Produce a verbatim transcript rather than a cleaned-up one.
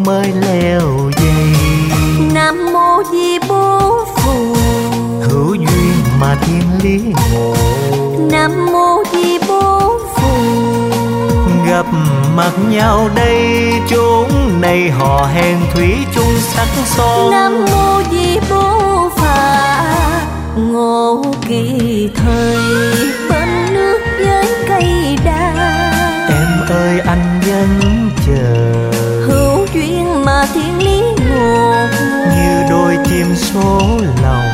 mới leo dây. Nam mô Di Bố Phù, hữu duyên mà thiên lý ngộ. Nam mô Di Bố Phù, gặp mặt nhau đây chốn này hò hẹn thủy chung sắc son. Nam mô Di Bố Phà, ngộ kỳ thời bên nước với cây đa. Em ơi anh vẫn chờ, hữu duyên mà thiên lý ngộ. như đôi chim số lòng